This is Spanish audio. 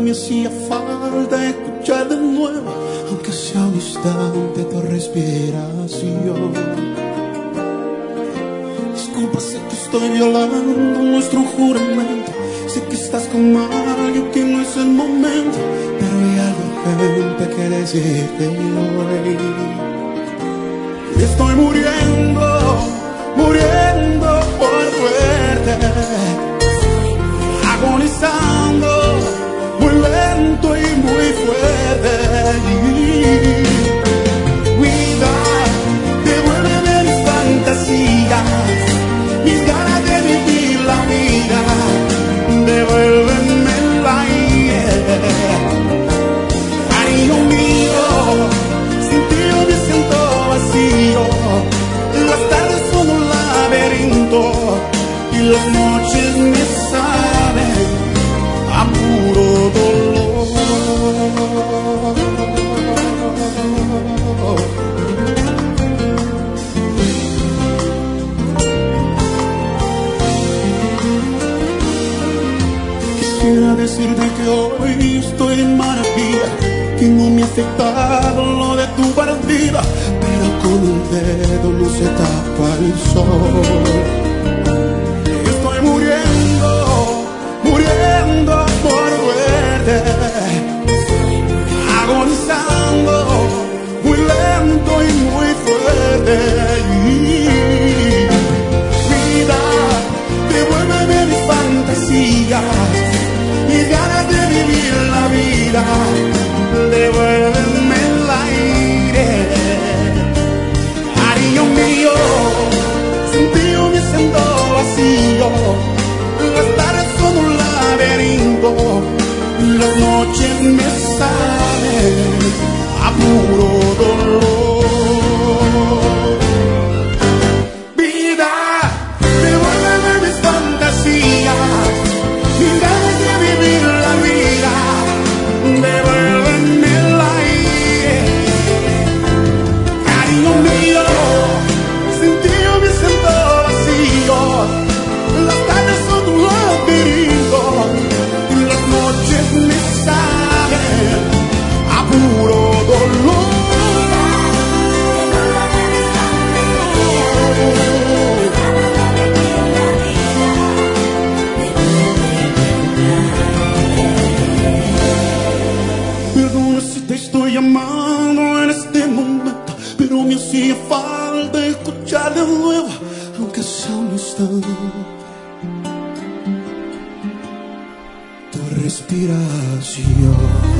me hacía falta escuchar de nuevo, aunque sea un instante, tu respiración. Disculpa, sé que estoy violando nuestro juramento, sé que estás con alguien que no es el momento, pero hay algo urgente que decirte hoy. Estoy muriendo, muriendo por verte, agonizando muy lento y muy fuerte. Vida, devuélveme mis fantasías, mis ganas de vivir la vida, devuélveme el aire. Cariño mío, sin ti yo me siento vacío. Las tardes son un laberinto y las noches me saben a puro dolor. Quisiera decirte que hoy estoy de maravilla, que no me ha afectado lo de tu partida, pero con un dedo no se tapa el sol. Estoy muriendo, muriendo por verte, agonizando muy lento y muy fuerte. Vida, devuélveme mis fantasías, mis ganas de vivir la vida, devuélveme el aire. Cariño mío, sin ti yo me siento vacío. Las tardes son un laberinto, las noches me saben a puro dolor. Vida, devuélveme mis fantasías, mis ganas de vivir la vida, devuélveme el aire. Cariño mío, sin ti yo me siento vacío. Las tardes son un laberinto y las noches me saben a puro dolor. Perdona si te estoy llamando en este momento, pero me hacía falta escuchar de nuevo, aunque sea un instante, tu respiración.